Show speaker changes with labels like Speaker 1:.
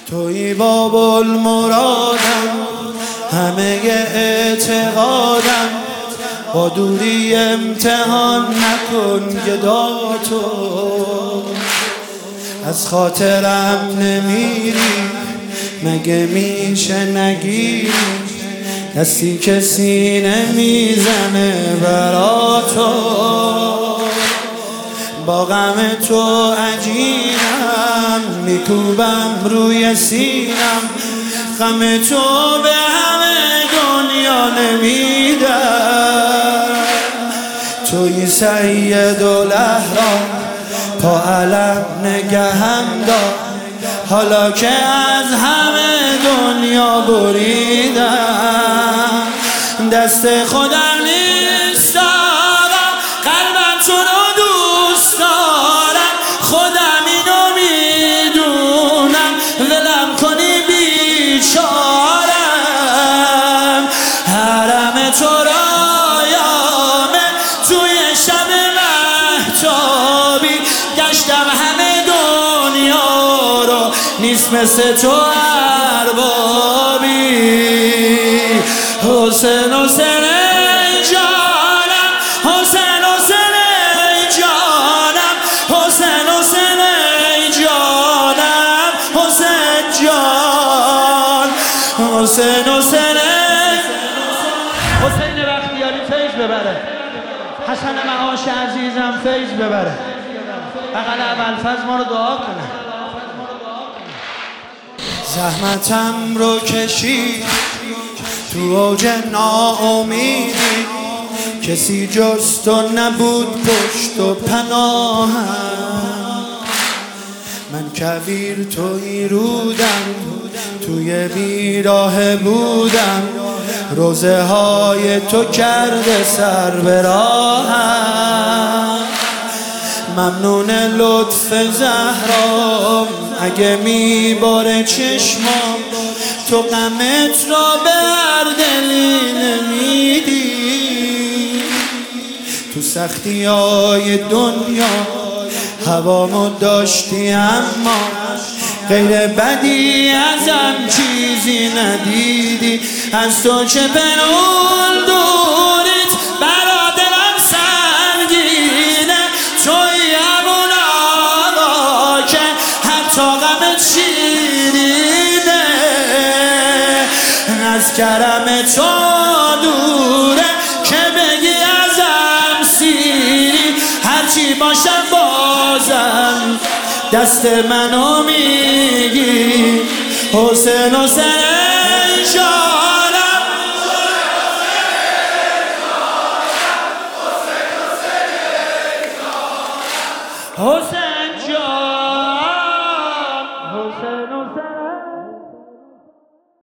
Speaker 1: توی باب المرادم، همه اعتقادم، با دوری امتحان نکن گدا تو. از خاطرم نمیری مگه میشه نگیری، دستی که سینه میزنه برا تو. با غم تو عجینم، میکوبم روی سینم، غم تو به همه دنیا نمیدم. توی سید الاحرام تا علم نگهم دار، حالا که از همه دنیا بریدم. دست خودم نیست دارم، قلبم تو رو دوست دارم، خودم اینو میدونم، ولم کنی بیچارم. حرم تو رایامه توی شب مهتابی، گشتم همه دنیا رو، نیست مثل تو اربابی. حسین حسین ای جانم، حسین حسین ای جانم، حسین حسین ای جانم، حسین جان، حسین حسین
Speaker 2: حسین بختیاری فیض ببره، حسن معاش عزیزم فیض ببره، بغل ابوالفضل ما رو دعا کنه.
Speaker 1: زحمتم رو کشید تو اوج ناامیدی، کسی جز تو نبود پشت و پناهم. من کبیر توی رودم، توی بیراه بودم، روزه های تو کرده سر به راهم. ممنون لطف زهرام، اگه میباره چشمام، تو غمت را به هر دلی نمیدی. تو سختی های دنیا هوامو داشتی، اما غیر بدی ازم چیزی ندیدی. از تو چه پنهون دوریت برا دلم سنگینه، توی همون آقا که حتی غمت شیرینه. از کرم تو دوره که بگی ازم سیری، هرچی باشم بازم دست منو میگی. حسین حسین ای جانم،
Speaker 2: حسین جان.